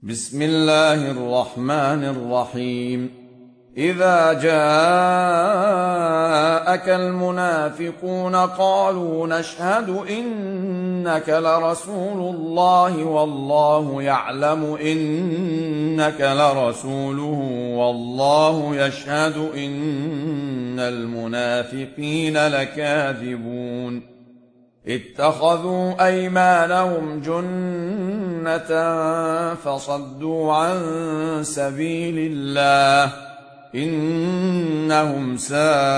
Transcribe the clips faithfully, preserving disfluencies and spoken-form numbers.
بسم الله الرحمن الرحيم إذا جاءك المنافقون قالوا نشهد إنك لرسول الله والله يعلم إنك لرسوله والله يشهد إن المنافقين لكاذبون اتخذوا أيمانهم جنة فصدوا عن سبيل الله إنهم ساء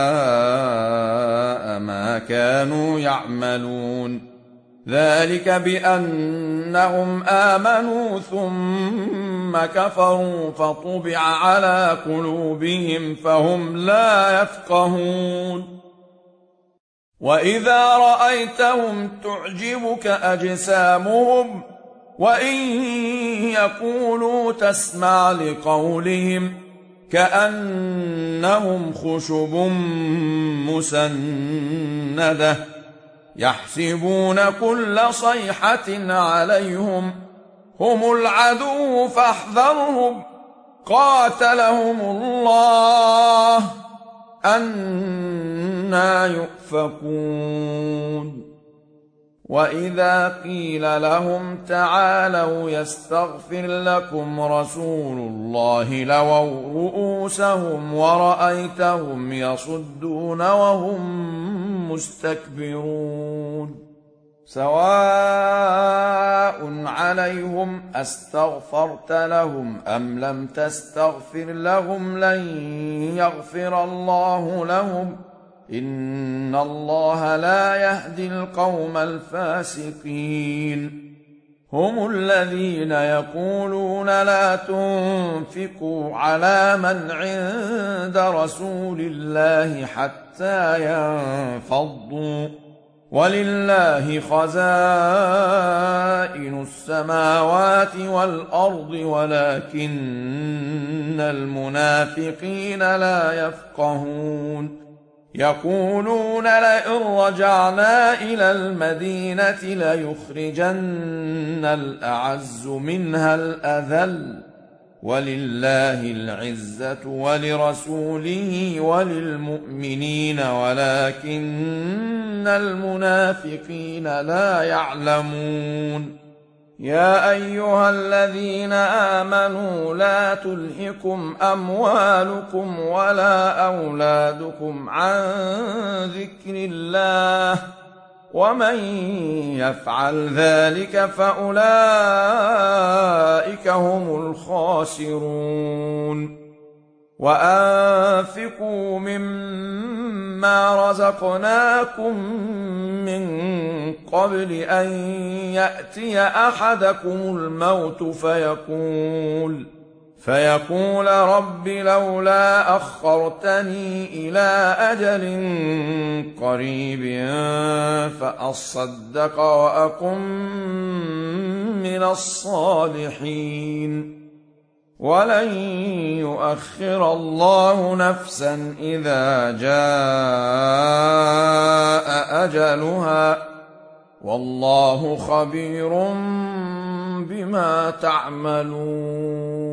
ما كانوا يعملون ذلك بأنهم آمنوا ثم كفروا فطبع على قلوبهم فهم لا يفقهون وإذا رأيتهم تعجبك أجسامهم وإن يقولوا تسمع لقولهم كأنهم خشب مسندة يحسبون كل صيحة عليهم هم العدو فاحذرهم قاتلهم الله أنى يؤفكون وإذا قيل لهم تعالوا يستغفر لكم رسول الله لووا رؤوسهم ورأيتهم يصدون وهم مستكبرون سواء عليهم أستغفرت لهم أم لم تستغفر لهم لن يغفر الله لهم إن الله لا يهدي القوم الفاسقين هم الذين يقولون لا تنفقوا على من عند رسول الله حتى ينفضوا ولله خزائن السماوات والأرض ولكن المنافقين لا يفقهون يقولون لئن رجعنا إلى المدينة ليخرجن الأعز منها الأذل ولله العزة ولرسوله وللمؤمنين ولكن المنافقين لا يعلمون يا أيها الذين آمنوا لا تلهكم أموالكم ولا أولادكم عن ذكر الله ومن يفعل ذلك فأولئك هم الخاسرون وأنفقوا مما رزقناكم من قبل أن يأتي أحدكم الموت فيقول فيقول رب لولا أخرتني إلى أجل قريب فأصدق وأكن من الصالحين ولن يؤخر الله نفسا إذا جاء أجلها والله خبير بما تعملون